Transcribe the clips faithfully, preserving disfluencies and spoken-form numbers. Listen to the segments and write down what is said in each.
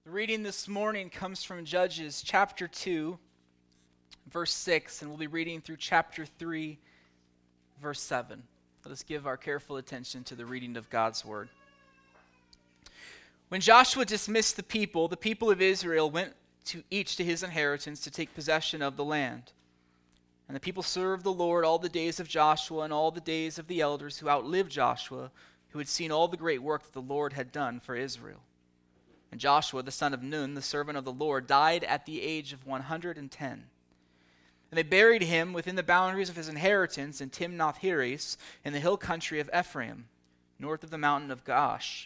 The reading this morning comes from Judges chapter two, verse six, and we'll be reading through chapter three, verse seven. Let us give our careful attention to the reading of God's word. When Joshua dismissed the people, the people of Israel went to each to his inheritance to take possession of the land. And the people served the Lord all the days of Joshua and all the days of the elders who outlived Joshua, who had seen all the great work that the Lord had done for Israel. And Joshua, the son of Nun, the servant of the Lord, died at the age of one hundred ten. And they buried him within the boundaries of his inheritance in Timnath-Heres, in the hill country of Ephraim, north of the mountain of Gaash.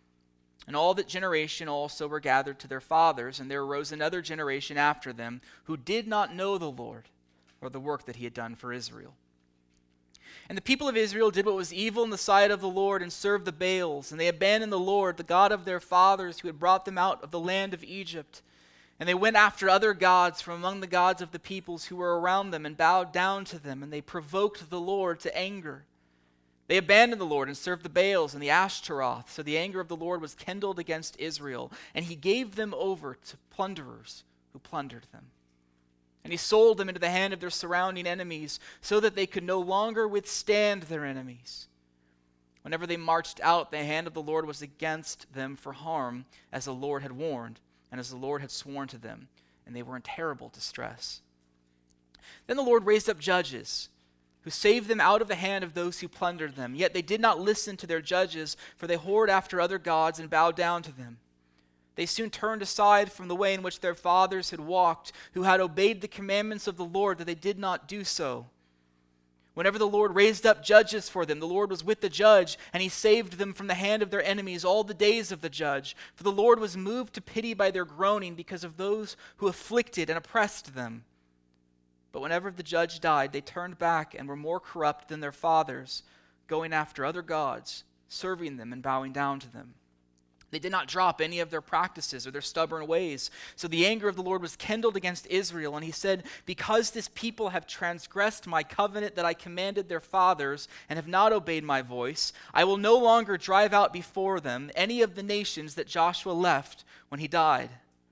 And all that generation also were gathered to their fathers, and there arose another generation after them, who did not know the Lord, or the work that he had done for Israel. And the people of Israel did what was evil in the sight of the Lord and served the Baals. And they abandoned the Lord, the God of their fathers, who had brought them out of the land of Egypt. And they went after other gods from among the gods of the peoples who were around them and bowed down to them. And they provoked the Lord to anger. They abandoned the Lord and served the Baals and the Ashtaroth. So the anger of the Lord was kindled against Israel. And he gave them over to plunderers who plundered them. And he sold them into the hand of their surrounding enemies so that they could no longer withstand their enemies. Whenever they marched out, the hand of the Lord was against them for harm, as the Lord had warned, and as the Lord had sworn to them, and they were in terrible distress. Then the Lord raised up judges, who saved them out of the hand of those who plundered them. Yet they did not listen to their judges, for they whored after other gods and bowed down to them. They soon turned aside from the way in which their fathers had walked, who had obeyed the commandments of the Lord, that they did not do so. Whenever the Lord raised up judges for them, the Lord was with the judge, and he saved them from the hand of their enemies all the days of the judge. For the Lord was moved to pity by their groaning because of those who afflicted and oppressed them. But whenever the judge died, they turned back and were more corrupt than their fathers, going after other gods, serving them and bowing down to them. They did not drop any of their practices or their stubborn ways. So the anger of the Lord was kindled against Israel, and he said, "Because this people have transgressed my covenant that I commanded their fathers and have not obeyed my voice, I will no longer drive out before them any of the nations that Joshua left when he died,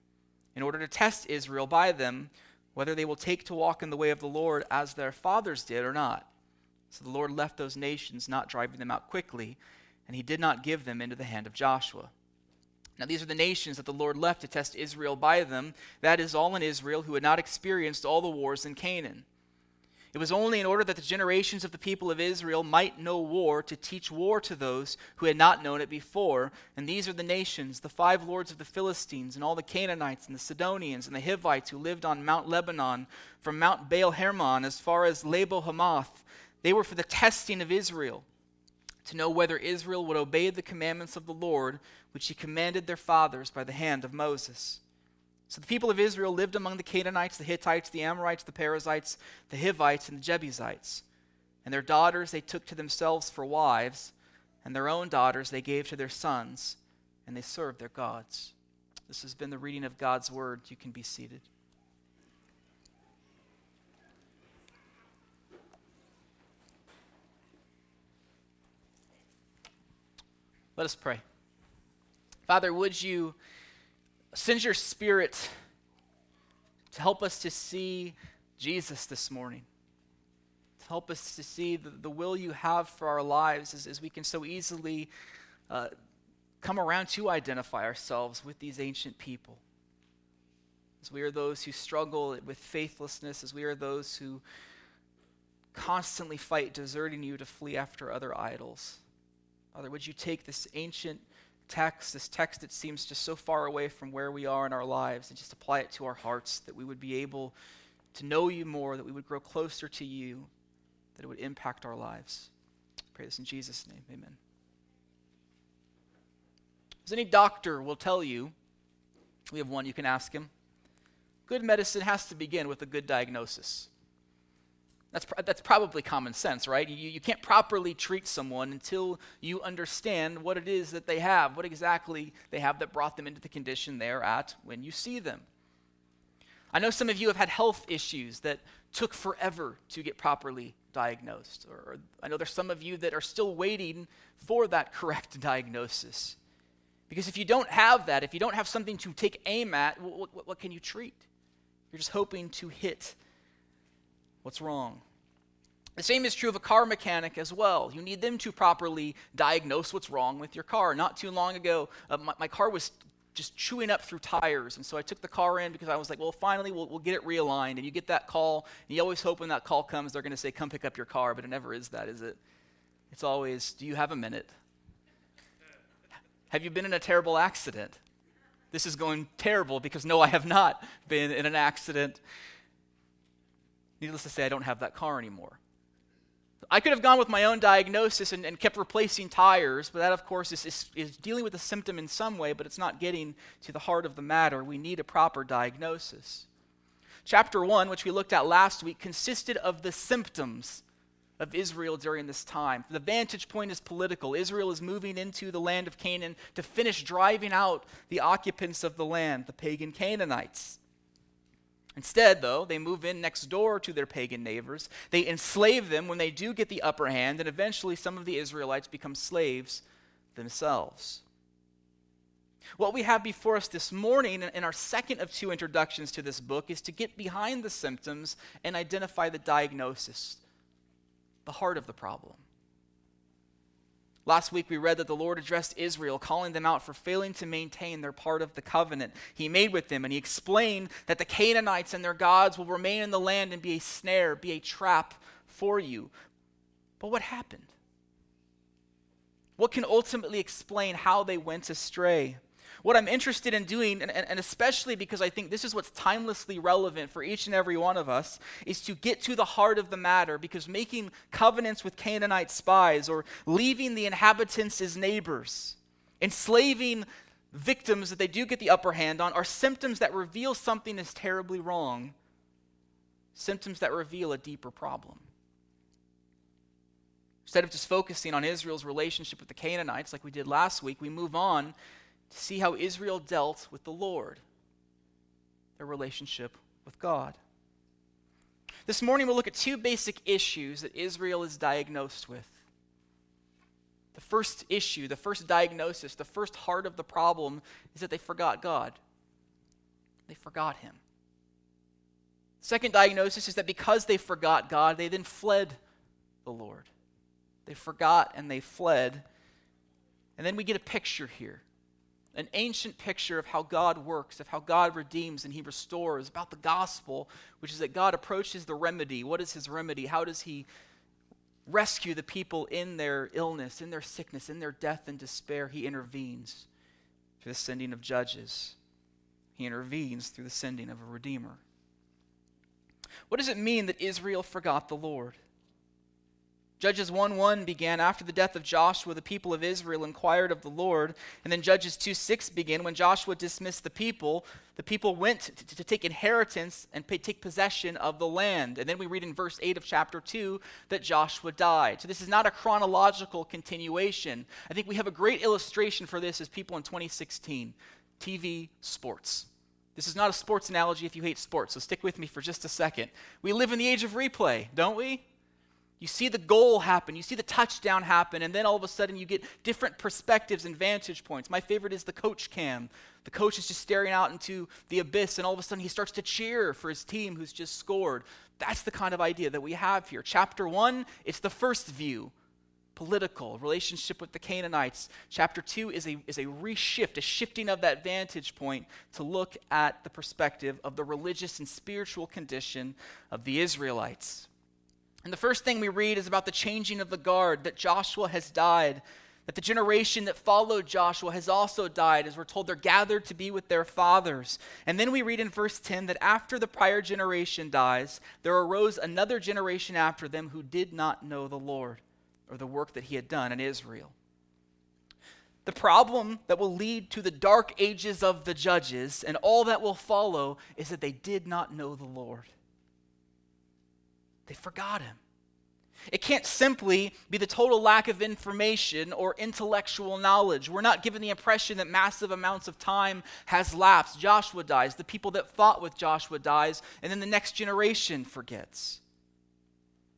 in order to test Israel by them, whether they will take to walk in the way of the Lord as their fathers did or not." So the Lord left those nations, not driving them out quickly, and he did not give them into the hand of Joshua. Now these are the nations that the Lord left to test Israel by them, that is, all in Israel who had not experienced all the wars in Canaan. It was only in order that the generations of the people of Israel might know war to teach war to those who had not known it before. And these are the nations, the five lords of the Philistines, and all the Canaanites, and the Sidonians, and the Hivites who lived on Mount Lebanon, from Mount Baal-Hermon as far as Lebo-Hamath. They were for the testing of Israel, to know whether Israel would obey the commandments of the Lord, which he commanded their fathers by the hand of Moses. So the people of Israel lived among the Canaanites, the Hittites, the Amorites, the Perizzites, the Hivites, and the Jebusites. And their daughters they took to themselves for wives, and their own daughters they gave to their sons, and they served their gods. This has been the reading of God's word. You can be seated. Let us pray. Father, would you send your Spirit to help us to see Jesus this morning, to help us to see the, the will you have for our lives, as, as we can so easily uh, come around to identify ourselves with these ancient people. As we are those who struggle with faithlessness, as we are those who constantly fight deserting you to flee after other idols. Father, would you take this ancient text, this text that seems just so far away from where we are in our lives, and just apply it to our hearts, that we would be able to know you more, that we would grow closer to you, that it would impact our lives. I pray this in Jesus' name, amen. As any doctor will tell you, we have one you can ask him, good medicine has to begin with a good diagnosis. That's that's probably common sense, right? You, you can't properly treat someone until you understand what it is that they have, what exactly they have that brought them into the condition they're at when you see them. I know some of you have had health issues that took forever to get properly diagnosed. Or I know there's some of you that are still waiting for that correct diagnosis. Because if you don't have that, if you don't have something to take aim at, what, what, what can you treat? You're just hoping to hit what's wrong. The same is true of a car mechanic as well. You need them to properly diagnose what's wrong with your car. Not too long ago, uh, my, my car was just chewing up through tires, and so I took the car in because I was like, well, finally we'll, we'll get it realigned. And you get that call, and you always hope when that call comes, they're going to say, come pick up your car, but it never is that, is it? It's always, do you have a minute? Have you been in a terrible accident? This is going terrible because no, I have not been in an accident. Needless to say, I don't have that car anymore. I could have gone with my own diagnosis and, and kept replacing tires, but that, of course, is, is, is dealing with the symptom in some way, but it's not getting to the heart of the matter. We need a proper diagnosis. Chapter one, which we looked at last week, consisted of the symptoms of Israel during this time. The vantage point is political. Israel is moving into the land of Canaan to finish driving out the occupants of the land, the pagan Canaanites. Instead, though, they move in next door to their pagan neighbors. They enslave them when they do get the upper hand, and eventually some of the Israelites become slaves themselves. What we have before us this morning in our second of two introductions to this book is to get behind the symptoms and identify the diagnosis, the heart of the problem. Last week we read that the Lord addressed Israel, calling them out for failing to maintain their part of the covenant he made with them, and he explained that the Canaanites and their gods will remain in the land and be a snare, be a trap for you. But what happened? What can ultimately explain how they went astray? What I'm interested in doing, and, and especially because I think this is what's timelessly relevant for each and every one of us, is to get to the heart of the matter, because making covenants with Canaanite spies or leaving the inhabitants as neighbors, enslaving victims that they do get the upper hand on, are symptoms that reveal something is terribly wrong, symptoms that reveal a deeper problem. Instead of just focusing on Israel's relationship with the Canaanites like we did last week, we move on to see how Israel dealt with the Lord, their relationship with God. This morning we'll look at two basic issues that Israel is diagnosed with. The first issue, the first diagnosis, the first heart of the problem is that they forgot God. They forgot him. Second diagnosis is that because they forgot God, they then fled the Lord. They forgot and they fled. And then we get a picture here. An ancient picture of how God works, of how God redeems and he restores, about the gospel, which is that God approaches the remedy. What is his remedy? How does he rescue the people in their illness, in their sickness, in their death and despair? He intervenes through the sending of judges. He intervenes through the sending of a redeemer. What does it mean that Israel forgot the Lord? Judges one one began after the death of Joshua, the people of Israel inquired of the Lord. And then Judges two six began when Joshua dismissed the people. The people went to, to, to take inheritance and pay, take possession of the land. And then we read in verse eight of chapter two that Joshua died. So this is not a chronological continuation. I think we have a great illustration for this as people in twenty sixteen. T V, sports. This is not a sports analogy if you hate sports, so stick with me for just a second. We live in the age of replay, don't we? You see the goal happen, you see the touchdown happen, and then all of a sudden you get different perspectives and vantage points. My favorite is the coach cam. The coach is just staring out into the abyss, and all of a sudden he starts to cheer for his team who's just scored. That's the kind of idea that we have here. Chapter one, it's the first view. Political, relationship with the Canaanites. Chapter two is a, is a reshift, a shifting of that vantage point to look at the perspective of the religious and spiritual condition of the Israelites. And the first thing we read is about the changing of the guard, that Joshua has died, that the generation that followed Joshua has also died, as we're told they're gathered to be with their fathers. And then we read in verse ten that after the prior generation dies, there arose another generation after them who did not know the Lord or the work that he had done in Israel. The problem that will lead to the dark ages of the judges and all that will follow is that they did not know the Lord. They forgot him. It can't simply be the total lack of information or intellectual knowledge. We're not given the impression that massive amounts of time has lapsed. Joshua dies, the people that fought with Joshua dies, and then the next generation forgets.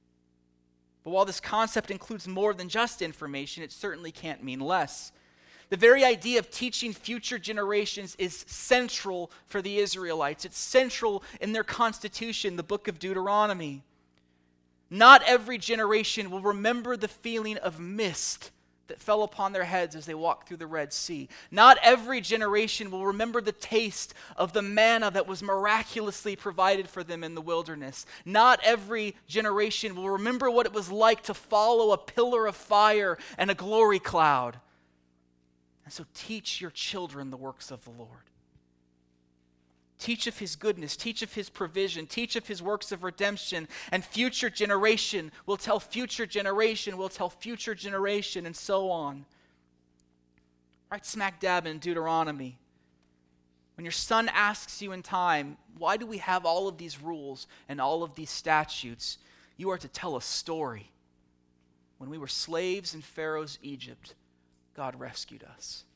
But while this concept includes more than just information, it certainly can't mean less. The very idea of teaching future generations is central for the Israelites. It's central in their constitution, the book of Deuteronomy. Not every generation will remember the feeling of mist that fell upon their heads as they walked through the Red Sea. Not every generation will remember the taste of the manna that was miraculously provided for them in the wilderness. Not every generation will remember what it was like to follow a pillar of fire and a glory cloud. And so teach your children the works of the Lord. Teach of his goodness, teach of his provision, teach of his works of redemption, and future generation will tell future generation, will tell future generation, and so on. Right smack dab in Deuteronomy. When your son asks you in time, why do we have all of these rules and all of these statutes? You are to tell a story. When we were slaves in Pharaoh's Egypt, God rescued us.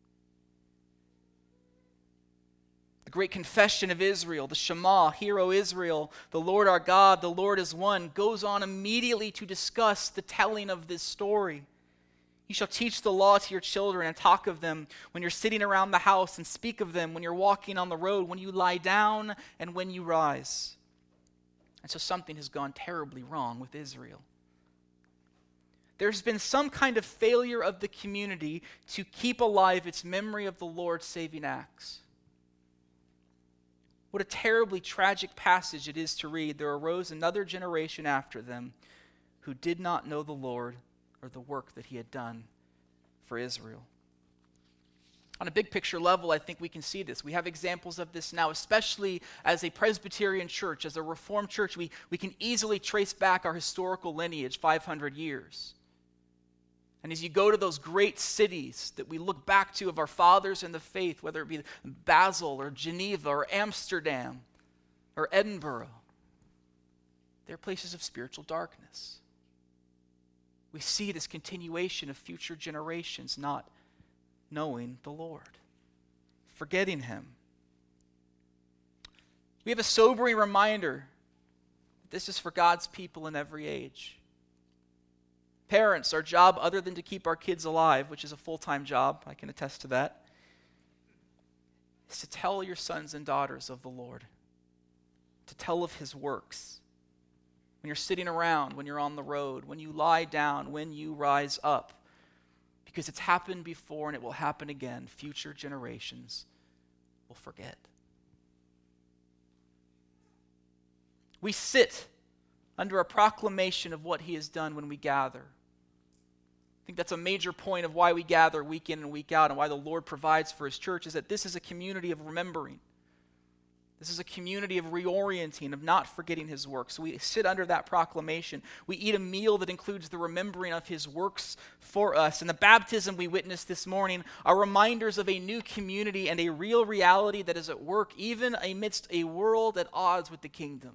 The great confession of Israel, the Shema, Hear, O Israel, the Lord our God, the Lord is one, goes on immediately to discuss the telling of this story. You shall teach the law to your children and talk of them when you're sitting around the house, and speak of them when you're walking on the road, when you lie down and when you rise. And so something has gone terribly wrong with Israel. There's been some kind of failure of the community to keep alive its memory of the Lord's saving acts. What a terribly tragic passage it is to read. There arose another generation after them who did not know the Lord or the work that he had done for Israel. On a big picture level, I think we can see this. We have examples of this now, especially as a Presbyterian church, as a Reformed church. We, we can easily trace back our historical lineage five hundred years. And as you go to those great cities that we look back to of our fathers in the faith, whether it be Basel or Geneva or Amsterdam or Edinburgh, they're places of spiritual darkness. We see this continuation of future generations not knowing the Lord, forgetting him. We have a sobering reminder that this is for God's people in every age. Parents, our job, other than to keep our kids alive, which is a full-time job, I can attest to that, is to tell your sons and daughters of the Lord, to tell of his works. When you're sitting around, when you're on the road, when you lie down, when you rise up, because it's happened before and it will happen again. Future generations will forget. We sit under a proclamation of what he has done when we gather. I think that's a major point of why we gather week in and week out, and why the Lord provides for his church, is that this is a community of remembering. This is a community of reorienting, of not forgetting his works. So we sit under that proclamation. We eat a meal that includes the remembering of his works for us. And the baptism we witnessed this morning are reminders of a new community and a real reality that is at work even amidst a world at odds with the kingdom.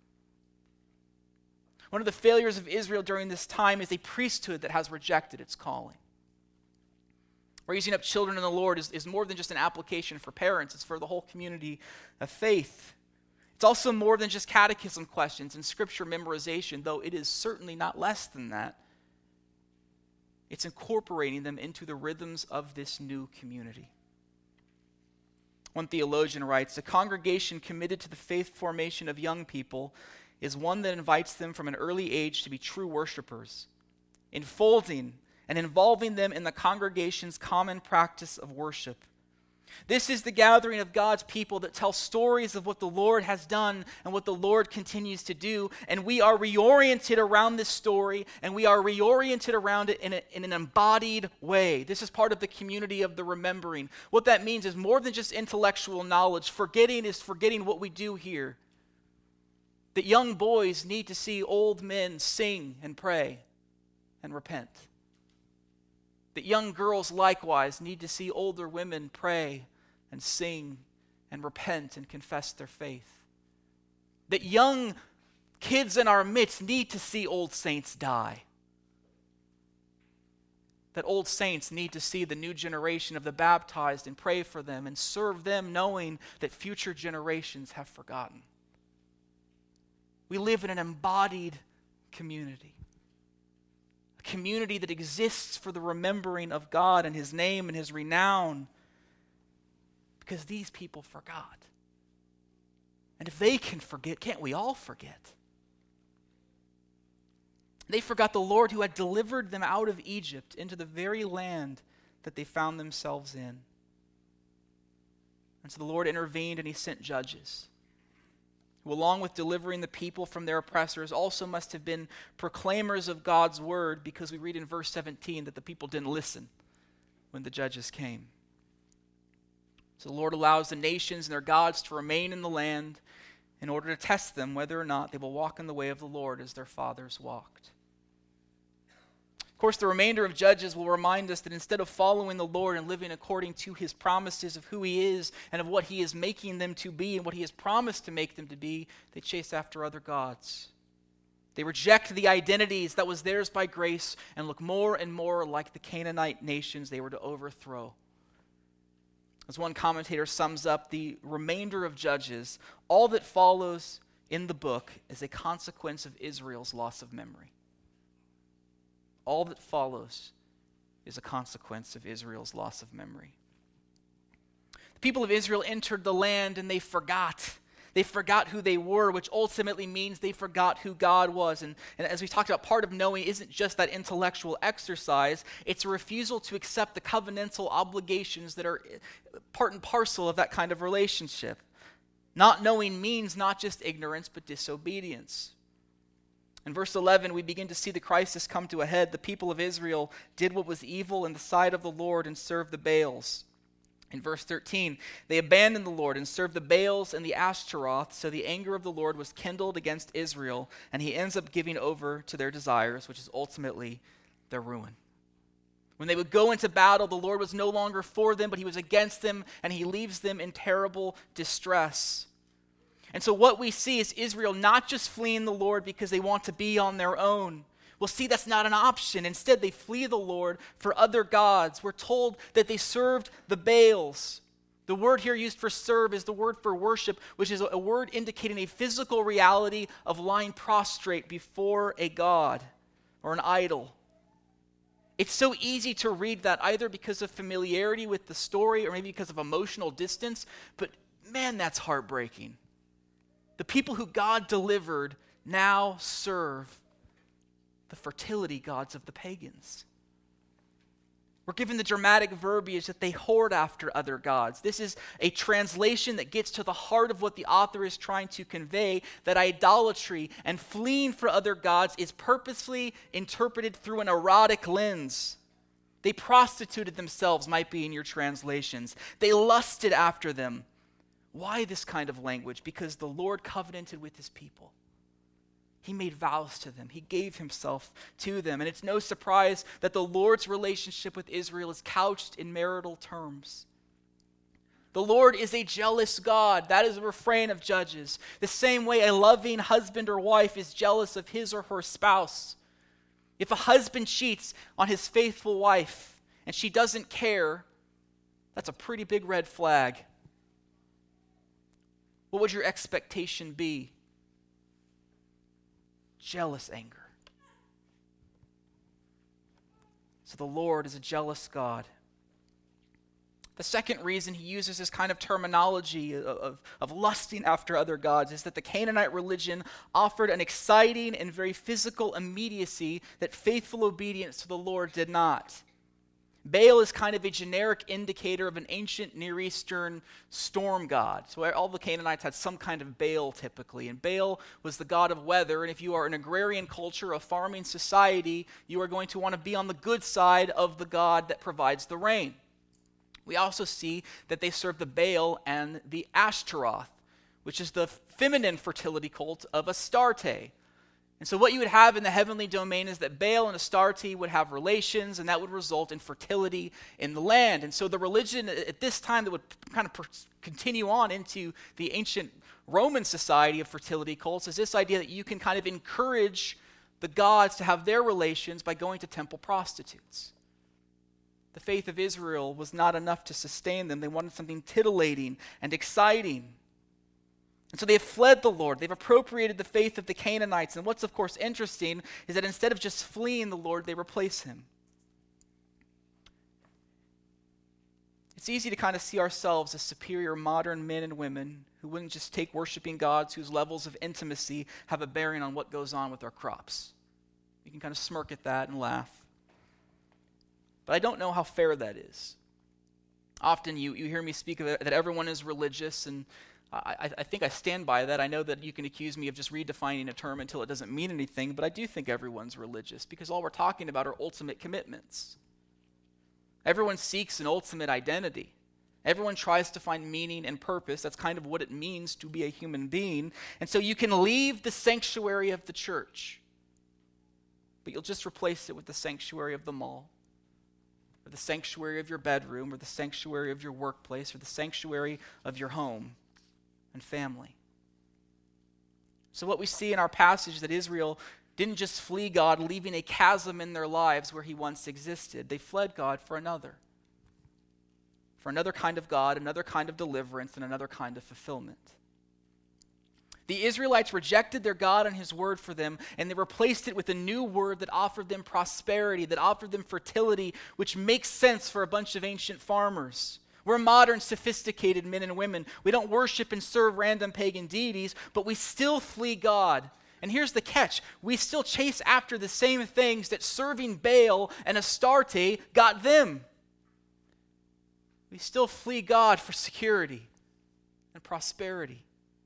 One of the failures of Israel during this time is a priesthood that has rejected its calling. Raising up children in the Lord is, is more than just an application for parents. It's for the whole community of faith. It's also more than just catechism questions and scripture memorization, though it is certainly not less than that. It's incorporating them into the rhythms of this new community. One theologian writes, "A congregation committed to the faith formation of young people is one that invites them from an early age to be true worshipers, enfolding and involving them in the congregation's common practice of worship. This is the gathering of God's people that tell stories of what the Lord has done and what the Lord continues to do, and we are reoriented around this story, and we are reoriented around it in, a, in an embodied way. This is part of the community of the remembering. What that means is more than just intellectual knowledge. Forgetting is forgetting what we do here. That young boys need to see old men sing and pray and repent. That young girls likewise need to see older women pray and sing and repent and confess their faith. That young kids in our midst need to see old saints die. That old saints need to see the new generation of the baptized and pray for them and serve them, knowing that future generations have forgotten. We live in an embodied community. a community that exists for the remembering of God and his name and his renown, because these people forgot. And if they can forget, can't we all forget? They forgot the Lord who had delivered them out of Egypt into the very land that they found themselves in. And so the Lord intervened and he sent judges, who along with delivering the people from their oppressors also must have been proclaimers of God's word, because we read in verse seventeen that the people didn't listen when the judges came. So the Lord allows the nations and their gods to remain in the land in order to test them whether or not they will walk in the way of the Lord as their fathers walked. Of course, the remainder of Judges will remind us that instead of following the Lord and living according to his promises of who he is and of what he is making them to be and what he has promised to make them to be, they chase after other gods. They reject the identities that was theirs by grace and look more and more like the Canaanite nations they were to overthrow. As one commentator sums up the remainder of Judges, all that follows in the book is a consequence of Israel's loss of memory. All that follows is a consequence of Israel's loss of memory. The people of Israel entered the land and they forgot. They forgot who they were, which ultimately means they forgot who God was. And, and as we talked about, part of knowing isn't just that intellectual exercise. It's a refusal to accept the covenantal obligations that are part and parcel of that kind of relationship. Not knowing means not just ignorance, but disobedience. In verse eleven, we begin to see the crisis come to a head. The people of Israel did what was evil in the sight of the Lord and served the Baals. In verse thirteen, they abandoned the Lord and served the Baals and the Ashtaroth, so the anger of the Lord was kindled against Israel, and he ends up giving over to their desires, which is ultimately their ruin. When they would go into battle, the Lord was no longer for them, but he was against them, and he leaves them in terrible distress. And so what we see is Israel not just fleeing the Lord because they want to be on their own. We'll see that's not an option. Instead, they flee the Lord for other gods. We're told that they served the Baals. The word here used for serve is the word for worship, which is a word indicating a physical reality of lying prostrate before a god or an idol. It's so easy to read that either because of familiarity with the story or maybe because of emotional distance, but man, that's heartbreaking. The people who God delivered now serve the fertility gods of the pagans. We're given the dramatic verbiage that they hoard after other gods. This is a translation that gets to the heart of what the author is trying to convey, that idolatry and fleeing for other gods is purposely interpreted through an erotic lens. They prostituted themselves, might be in your translations. They lusted after them. Why this kind of language? Because the Lord covenanted with his people. He made vows to them. He gave himself to them. And it's no surprise that the Lord's relationship with Israel is couched in marital terms. The Lord is a jealous God. That is a refrain of Judges. The same way a loving husband or wife is jealous of his or her spouse. If a husband cheats on his faithful wife and she doesn't care, that's a pretty big red flag. What would your expectation be? Jealous anger. So the Lord is a jealous God. The second reason he uses this kind of terminology of, of, of lusting after other gods is that the Canaanite religion offered an exciting and very physical immediacy that faithful obedience to the Lord did not. Baal is kind of a generic indicator of an ancient Near Eastern storm god. So all the Canaanites had some kind of Baal typically. And Baal was the god of weather. And if you are an agrarian culture, a farming society, you are going to want to be on the good side of the god that provides the rain. We also see that they serve the Baal and the Ashtaroth, which is the feminine fertility cult of Astarte. And so what you would have in the heavenly domain is that Baal and Astarte would have relations, and that would result in fertility in the land. And so the religion at this time that would kind of per- continue on into the ancient Roman society of fertility cults is this idea that you can kind of encourage the gods to have their relations by going to temple prostitutes. The faith of Israel was not enough to sustain them. They wanted something titillating and exciting. And so they have fled the Lord. They've appropriated the faith of the Canaanites. And what's, of course, interesting is that instead of just fleeing the Lord, they replace him. It's easy to kind of see ourselves as superior modern men and women who wouldn't just take worshiping gods whose levels of intimacy have a bearing on what goes on with our crops. You can kind of smirk at that and laugh. But I don't know how fair that is. Often you, you hear me speak of it, that everyone is religious, and I, I think I stand by that. I know that you can accuse me of just redefining a term until it doesn't mean anything, but I do think everyone's religious because all we're talking about are ultimate commitments. Everyone seeks an ultimate identity. Everyone tries to find meaning and purpose. That's kind of what it means to be a human being. And so you can leave the sanctuary of the church, but you'll just replace it with the sanctuary of the mall, or the sanctuary of your bedroom, or the sanctuary of your workplace, or the sanctuary of your home and family. So what we see in our passage that Israel didn't just flee God, leaving a chasm in their lives where he once existed. They fled God for another. For another kind of God, another kind of deliverance, and another kind of fulfillment. The Israelites rejected their God and his word for them, and they replaced it with a new word that offered them prosperity, that offered them fertility, which makes sense for a bunch of ancient farmers. We're modern, sophisticated men and women. We don't worship and serve random pagan deities, but we still flee God. And here's the catch. We still chase after the same things that serving Baal and Astarte got them. We still flee God for security and prosperity.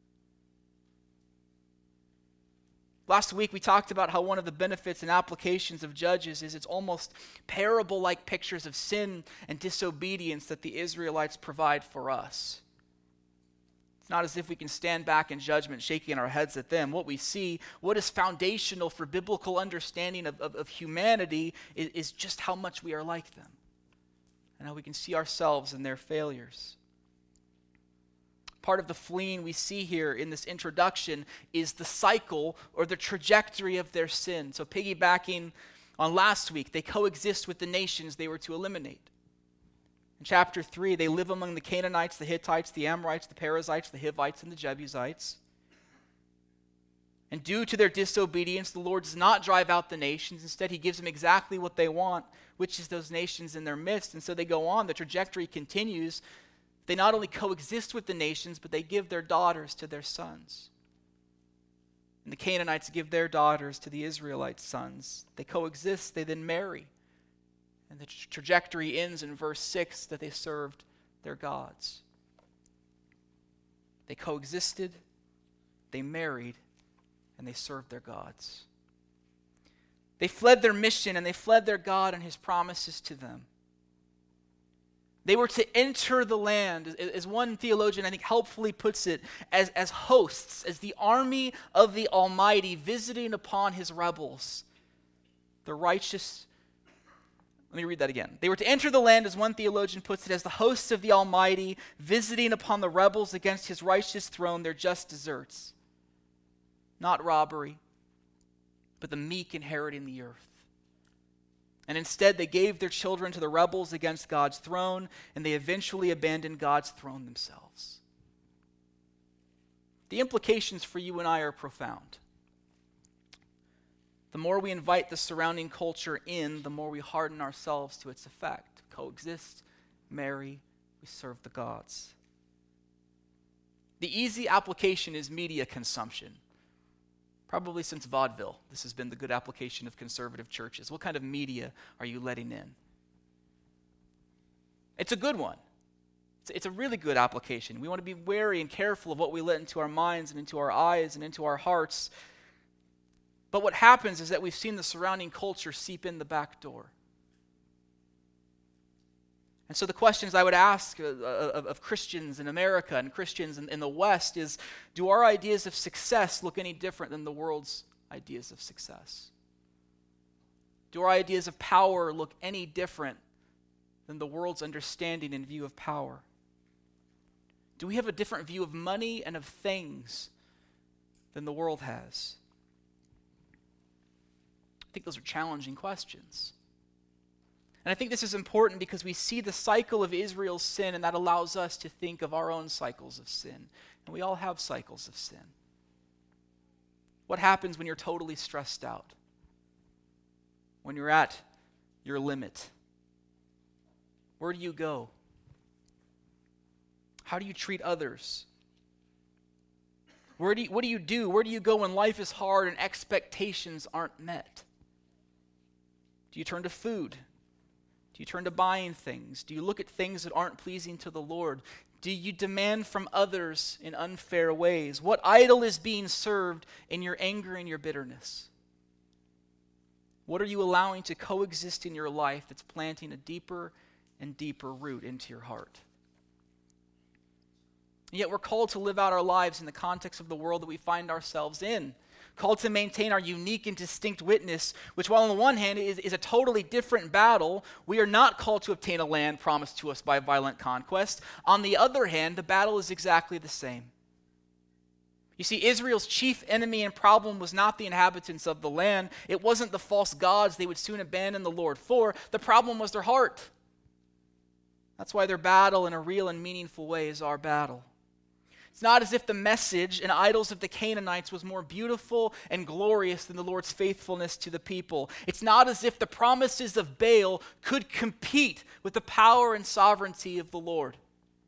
Last week we talked about how one of the benefits and applications of Judges is it's almost parable-like pictures of sin and disobedience that the Israelites provide for us. It's not as if we can stand back in judgment shaking our heads at them. What we see, what is foundational for biblical understanding of, of, of humanity is, is just how much we are like them and how we can see ourselves in their failures. Part of the fleeing we see here in this introduction is the cycle or the trajectory of their sin. So piggybacking on last week, they coexist with the nations they were to eliminate. In chapter three, they live among the Canaanites, the Hittites, the Amorites, the Perizzites, the Hivites, and the Jebusites. And due to their disobedience, the Lord does not drive out the nations. Instead, he gives them exactly what they want, which is those nations in their midst. And so they go on. The trajectory continues. They not only coexist with the nations, but they give their daughters to their sons. And the Canaanites give their daughters to the Israelite sons. They coexist. They then marry. And the tra- trajectory ends in verse six that they served their gods. They coexisted, they married, and they served their gods. They fled their mission and they fled their God and his promises to them. They were to enter the land, as one theologian I think helpfully puts it, as, as hosts, as the army of the Almighty visiting upon his rebels, the righteous. Let me read that again. They were to enter the land, as one theologian puts it, as the hosts of the Almighty, visiting upon the rebels against his righteous throne their just deserts. Not robbery, but the meek inheriting the earth. And instead, they gave their children to the rebels against God's throne, and they eventually abandoned God's throne themselves. The implications for you and I are profound. The more we invite the surrounding culture in, the more we harden ourselves to its effect. Coexist, marry, we serve the gods. The easy application is media consumption. Probably since vaudeville, this has been the good application of conservative churches. What kind of media are you letting in? It's a good one. It's, it's a really good application. We want to be wary and careful of what we let into our minds and into our eyes and into our hearts. But what happens is that we've seen the surrounding culture seep in the back door. And so the questions I would ask of, of, of Christians in America and Christians in, in the West is, do our ideas of success look any different than the world's ideas of success? Do our ideas of power look any different than the world's understanding and view of power? Do we have a different view of money and of things than the world has? I think those are challenging questions. And I think this is important because we see the cycle of Israel's sin, and that allows us to think of our own cycles of sin And we all have cycles of sin. What happens when you're totally stressed out? When you're at your limit? Where do you go? How do you treat others? Where do you, what do you do? Where do you go when life is hard and expectations aren't met? Do you turn to food? Do you turn to buying things? Do you look at things that aren't pleasing to the Lord? Do you demand from others in unfair ways? What idol is being served in your anger and your bitterness? What are you allowing to coexist in your life that's planting a deeper and deeper root into your heart? And yet we're called to live out our lives in the context of the world that we find ourselves in. Called to maintain our unique and distinct witness, which while on the one hand is, is a totally different battle, we are not called to obtain a land promised to us by violent conquest. On the other hand, the battle is exactly the same. You see, Israel's chief enemy and problem was not the inhabitants of the land. It wasn't the false gods they would soon abandon the Lord for. The problem was their heart. That's why their battle in a real and meaningful way is our battle. It's not as if the message and idols of the Canaanites was more beautiful and glorious than the Lord's faithfulness to the people. It's not as if the promises of Baal could compete with the power and sovereignty of the Lord.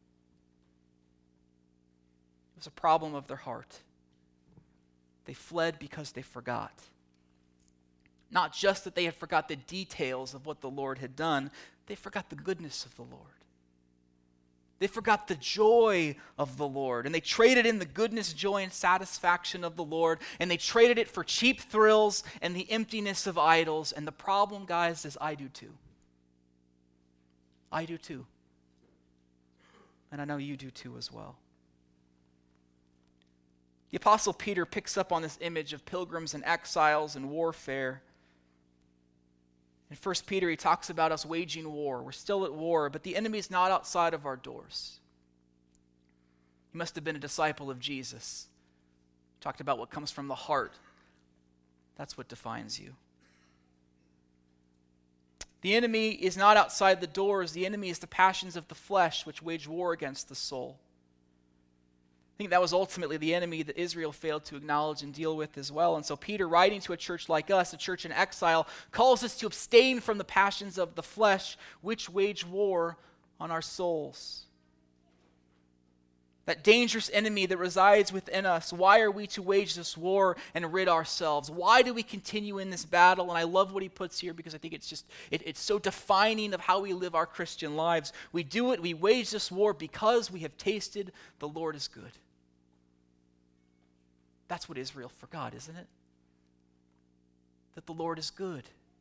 It was a problem of their heart. They fled because they forgot. Not just that they had forgot the details of what the Lord had done, they forgot the goodness of the Lord. They forgot the joy of the Lord, and they traded in the goodness, joy, and satisfaction of the Lord, and they traded it for cheap thrills and the emptiness of idols. And the problem, guys, is I do too. I do too. And I know you do too as well. The Apostle Peter picks up on this image of pilgrims and exiles and warfare. In First Peter, he talks about us waging war. We're still at war, but the enemy's not outside of our doors. He must have been a disciple of Jesus. He talked about what comes from the heart. That's what defines you. The enemy is not outside the doors. The enemy is the passions of the flesh, which wage war against the soul. I think that was ultimately the enemy that Israel failed to acknowledge and deal with as well. And so Peter, writing to a church like us, a church in exile, calls us to abstain from the passions of the flesh, which wage war on our souls. That dangerous enemy that resides within us. Why are we to wage this war and rid ourselves? Why do we continue in this battle? And I love what he puts here because I think it's just, it, it's so defining of how we live our Christian lives. We do it, we wage this war because we have tasted the Lord is good. That's what Israel forgot, isn't it? That the Lord is good.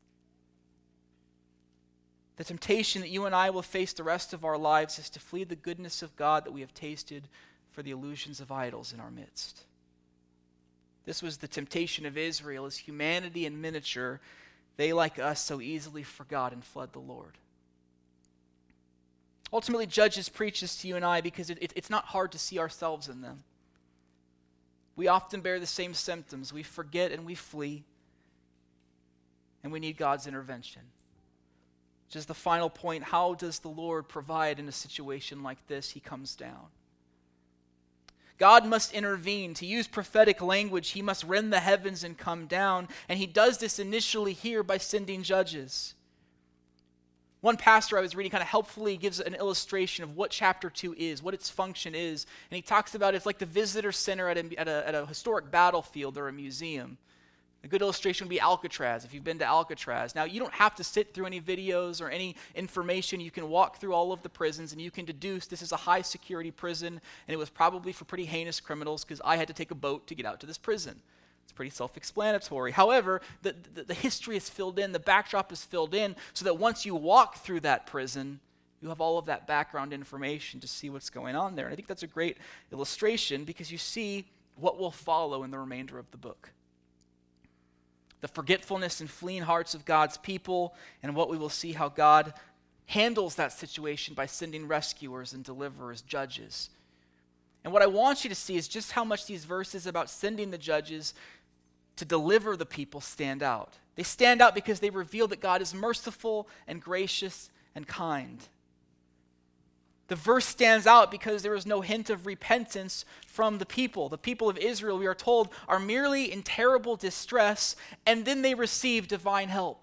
The temptation that you and I will face the rest of our lives is to flee the goodness of God that we have tasted for the illusions of idols in our midst. This was the temptation of Israel as humanity in miniature. They, like us, so easily forgot and fled the Lord. Ultimately, Judges preaches to you and I because it, it, it's not hard to see ourselves in them. We often bear the same symptoms. We forget and we flee. And we need God's intervention. Which is the final point. How does the Lord provide in a situation like this? He comes down. God must intervene. To use prophetic language, he must rend the heavens and come down. And he does this initially here by sending judges. One pastor I was reading kind of helpfully gives an illustration of what chapter two is, what its function is. And he talks about it's like the visitor center at a, at a, at a historic battlefield or a museum. A good illustration would be Alcatraz, if you've been to Alcatraz. Now, you don't have to sit through any videos or any information. You can walk through all of the prisons, and you can deduce this is a high-security prison, and it was probably for pretty heinous criminals because I had to take a boat to get out to this prison. It's pretty self-explanatory. However, the, the, the history is filled in, the backdrop is filled in, so that once you walk through that prison, you have all of that background information to see what's going on there. And I think that's a great illustration because you see what will follow in the remainder of the book. The forgetfulness and fleeing hearts of God's people, and what we will see how God handles that situation by sending rescuers and deliverers, judges. And what I want you to see is just how much these verses about sending the judges to deliver the people stand out. They stand out because they reveal that God is merciful and gracious and kind. The verse stands out because there is no hint of repentance from the people. The people of Israel, we are told, are merely in terrible distress, and then they receive divine help.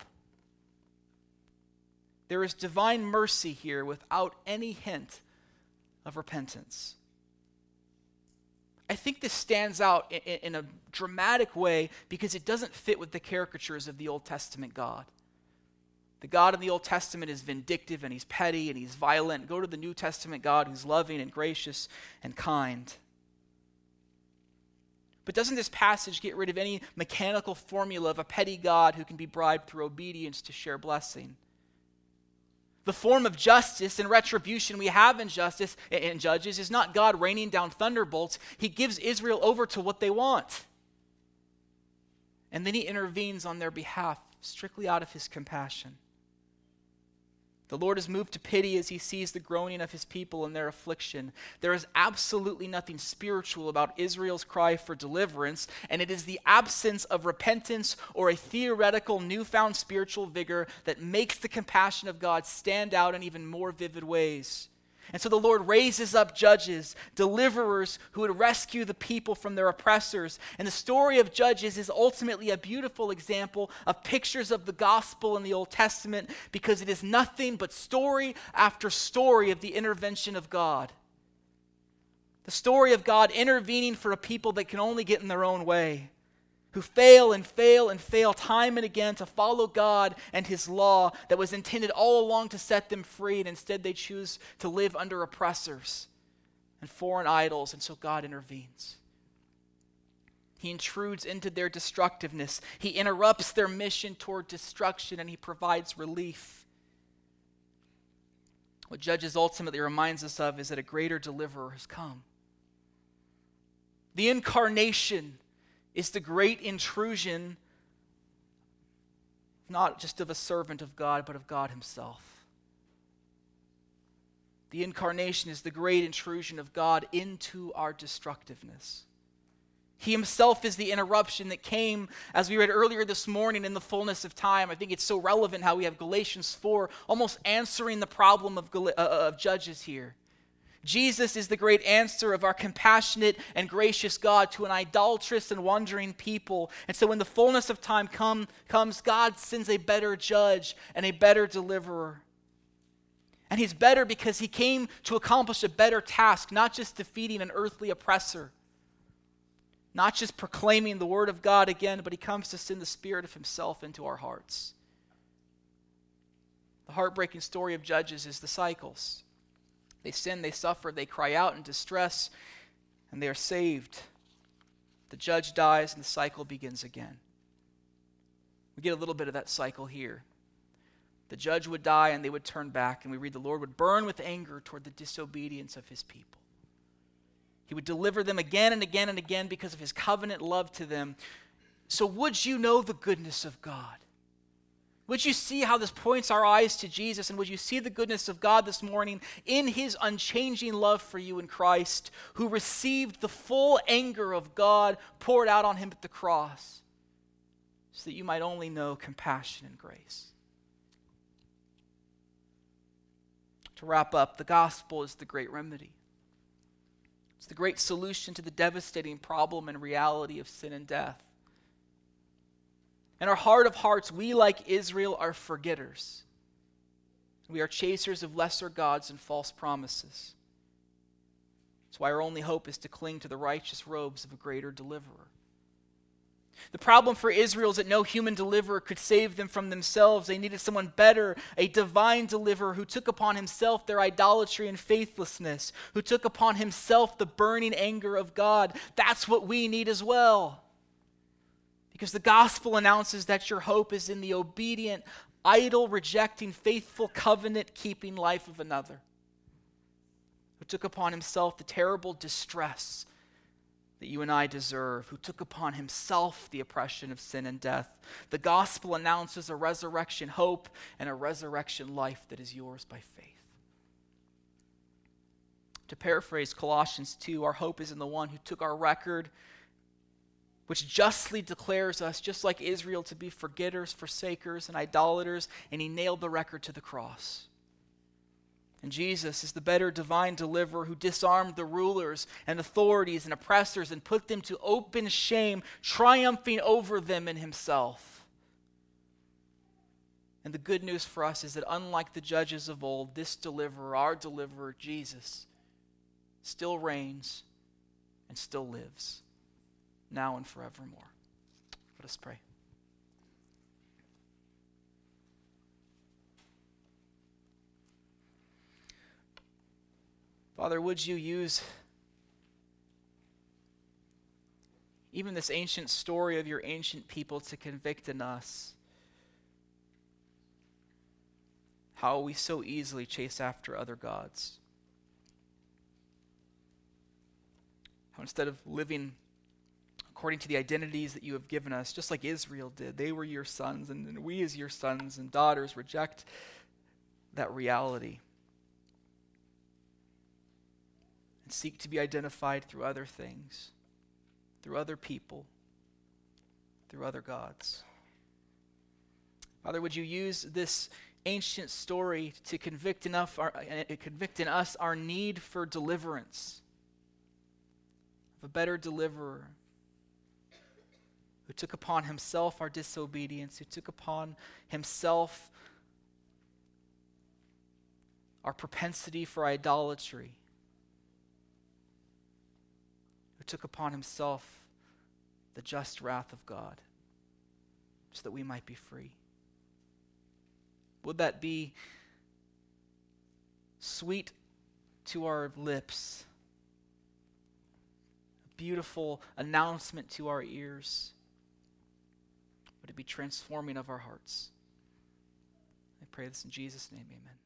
There is divine mercy here without any hint of repentance. I think this stands out in, in a dramatic way because it doesn't fit with the caricatures of the Old Testament God. The God in the Old Testament is vindictive and he's petty and he's violent. Go to the New Testament God who's loving and gracious and kind. But doesn't this passage get rid of any mechanical formula of a petty God who can be bribed through obedience to share blessing? The form of justice and retribution we have in justice in Judges is not God raining down thunderbolts. He gives Israel over to what they want. And then he intervenes on their behalf strictly out of his compassion. The Lord is moved to pity as he sees the groaning of his people in their affliction. There is absolutely nothing spiritual about Israel's cry for deliverance, and it is the absence of repentance or a theoretical newfound spiritual vigor that makes the compassion of God stand out in even more vivid ways. And so the Lord raises up judges, deliverers who would rescue the people from their oppressors. And the story of Judges is ultimately a beautiful example of pictures of the gospel in the Old Testament because it is nothing but story after story of the intervention of God. The story of God intervening for a people that can only get in their own way, who fail and fail and fail time and again to follow God and his law that was intended all along to set them free, and instead they choose to live under oppressors and foreign idols, and so God intervenes. He intrudes into their destructiveness. He interrupts their mission toward destruction, and he provides relief. What Judges ultimately reminds us of is that a greater deliverer has come. The incarnation is the great intrusion, not just of a servant of God, but of God himself. The incarnation is the great intrusion of God into our destructiveness. He himself is the interruption that came, as we read earlier this morning, in the fullness of time. I think it's so relevant how we have Galatians four almost answering the problem of, Gal- uh, of Judges here. Jesus is the great answer of our compassionate and gracious God to an idolatrous and wandering people. And so when the fullness of time come, comes, God sends a better judge and a better deliverer. And he's better because he came to accomplish a better task, not just defeating an earthly oppressor, not just proclaiming the word of God again, but he comes to send the Spirit of himself into our hearts. The heartbreaking story of Judges is the cycles. They sin, they suffer, they cry out in distress, and they are saved. The judge dies, and the cycle begins again. We get a little bit of that cycle here. The judge would die, and they would turn back, and we read the Lord would burn with anger toward the disobedience of his people. He would deliver them again and again and again because of his covenant love to them. So would you know the goodness of God? Would you see how this points our eyes to Jesus, and would you see the goodness of God this morning in his unchanging love for you in Christ, who received the full anger of God poured out on him at the cross so that you might only know compassion and grace. To wrap up, the gospel is the great remedy. It's the great solution to the devastating problem and reality of sin and death. In our heart of hearts, we, like Israel, are forgetters. We are chasers of lesser gods and false promises. That's why our only hope is to cling to the righteous robes of a greater deliverer. The problem for Israel is that no human deliverer could save them from themselves. They needed someone better, a divine deliverer who took upon himself their idolatry and faithlessness, who took upon himself the burning anger of God. That's what we need as well. Because the gospel announces that your hope is in the obedient, idol-rejecting, faithful, covenant-keeping life of another, who took upon himself the terrible distress that you and I deserve, who took upon himself the oppression of sin and death. The gospel announces a resurrection hope and a resurrection life that is yours by faith. To paraphrase Colossians two, our hope is in the one who took our record, which justly declares us, just like Israel, to be forgetters, forsakers, and idolaters, and he nailed the record to the cross. And Jesus is the better divine deliverer who disarmed the rulers and authorities and oppressors and put them to open shame, triumphing over them in himself. And the good news for us is that unlike the judges of old, this deliverer, our deliverer, Jesus, still reigns and still lives, now and forevermore. Let us pray. Father, would you use even this ancient story of your ancient people to convict in us how we so easily chase after other gods. How instead of living according to the identities that you have given us, just like Israel did, they were your sons, and, and we as your sons and daughters reject that reality and seek to be identified through other things, through other people, through other gods. Father, would you use this ancient story to convict enough our, uh, convict in us our need for deliverance, of a better deliverer who took upon himself our disobedience, who took upon himself our propensity for idolatry, who took upon himself the just wrath of God, so that we might be free. Would that be sweet to our lips, a beautiful announcement to our ears? Would it be transforming of our hearts? I pray this in Jesus' name, amen.